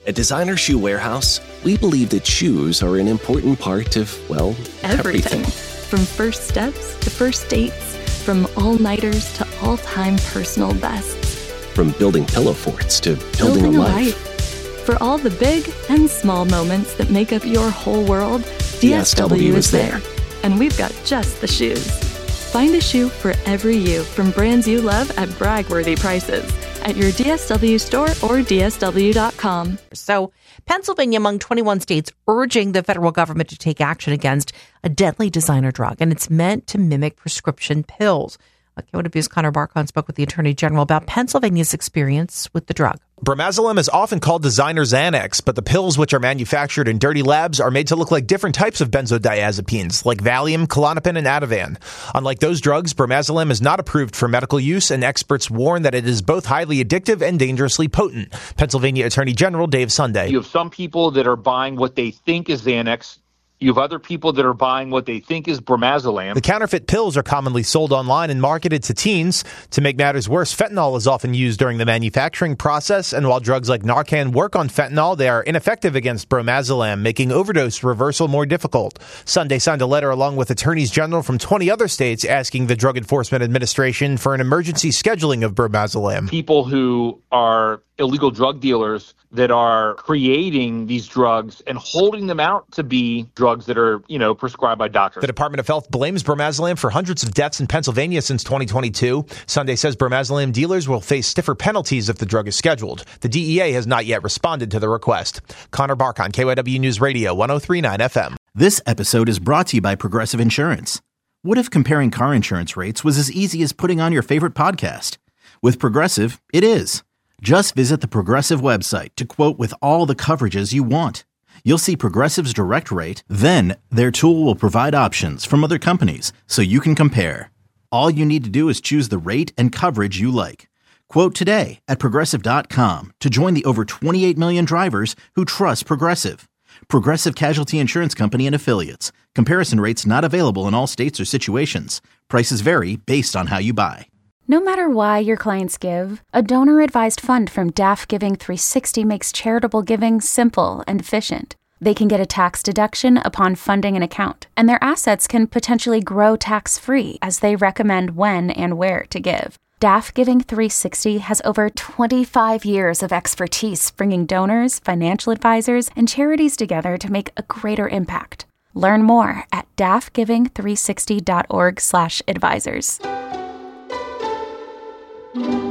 At Designer Shoe Warehouse, we believe that shoes are an important part of, well, everything. From first steps to first dates, from all-nighters to all-time personal bests. From building pillow forts to building a life. For all the big and small moments that make up your whole world, DSW is there. And we've got just the shoes. Find a shoe for every you from brands you love at brag-worthy prices at your DSW store or DSW.com. So, Pennsylvania among 21 states urging the federal government to take action against a deadly designer drug, and it's meant to mimic prescription pills. KYW's Connor Barkon spoke with the Attorney General about Pennsylvania's experience with the drug. Bromazolem is often called designer Xanax, but the pills, which are manufactured in dirty labs, are made to look like different types of benzodiazepines, like Valium, Klonopin, and Ativan. Unlike those drugs, bromazolem is not approved for medical use, and experts warn that it is both highly addictive and dangerously potent. Pennsylvania Attorney General Dave Sunday. You have some people that are buying what they think is Xanax. You have other people that are buying what they think is bromazolem. The counterfeit pills are commonly sold online and marketed to teens. To make matters worse, fentanyl is often used during the manufacturing process, and while drugs like Narcan work on fentanyl, they are ineffective against bromazolem, making overdose reversal more difficult. Sunday signed a letter along with attorneys general from 20 other states asking the Drug Enforcement Administration for an emergency scheduling of bromazolem. People who are illegal drug dealers that are creating these drugs and holding them out to be drugs that are, prescribed by doctors. The Department of Health blames bromazolem for hundreds of deaths in Pennsylvania since 2022. Sunday says bromazolem dealers will face stiffer penalties if the drug is scheduled. The DEA has not yet responded to the request. Connor Barkon, KYW News Radio, 103.9 FM. This episode is brought to you by Progressive Insurance. What if comparing car insurance rates was as easy as putting on your favorite podcast? With Progressive, it is. Just visit the Progressive website to quote with all the coverages you want. You'll see Progressive's direct rate, then their tool will provide options from other companies so you can compare. All you need to do is choose the rate and coverage you like. Quote today at Progressive.com to join the over 28 million drivers who trust Progressive. Progressive Casualty Insurance Company and Affiliates. Comparison rates not available in all states or situations. Prices vary based on how you buy. No matter why your clients give, a donor-advised fund from DAF Giving 360 makes charitable giving simple and efficient. They can get a tax deduction upon funding an account, and their assets can potentially grow tax-free as they recommend when and where to give. DAF Giving 360 has over 25 years of expertise bringing donors, financial advisors, and charities together to make a greater impact. Learn more at dafgiving360.org/advisors.